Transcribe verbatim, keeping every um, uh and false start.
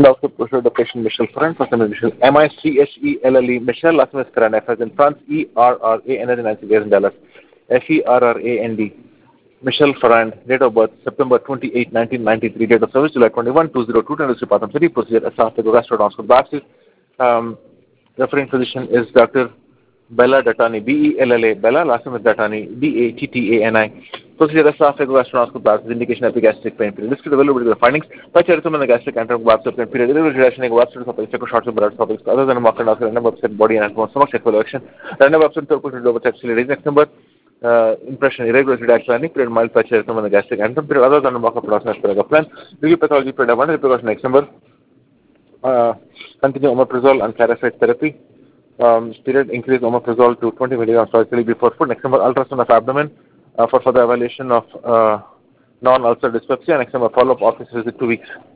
Doctor Pusher, the patient Michel Ferrand, first name is Michel, M I C H E L L E, Michel, last name is Ferrand, F as in France, E R R A N as in Nancy, in Dallas, F E R R A N D, Michel Ferrand, date of birth, September twenty-eighth, nineteen ninety-three, date of service, July twenty-first, two thousand two, Tennessee, Patham City, procedure, esophageal gastrointestinal biopsy. Um, referring physician is Doctor Bella Dattani, B E L L A, Bella, last name is Dattani, D A T T A N I. Procedure esophageal gastrointestinal biopsy, indication epigastric pain period. Listed availability of the findings, pachyarithum and the gastric antrum biopsy pain period, irregular reaction, biopsy topics, check shorts of blood topics, other than a marker, random upset body and stomach, check for election, random upset turquoise over textually next number, uh, impression, irregular redact planning period, mild pachyarithum and the gastric antrum period, other than a marker production as per the plan, review pathology period, one repercussion next number, uh, continue omeprazole and clarified therapy. Um, period increase omeprazole to twenty milligrams twice daily before food. Next number, ultrasound of abdomen uh, for further evaluation of uh, non-ulcer dyspepsia. Next number, follow-up office visit two weeks.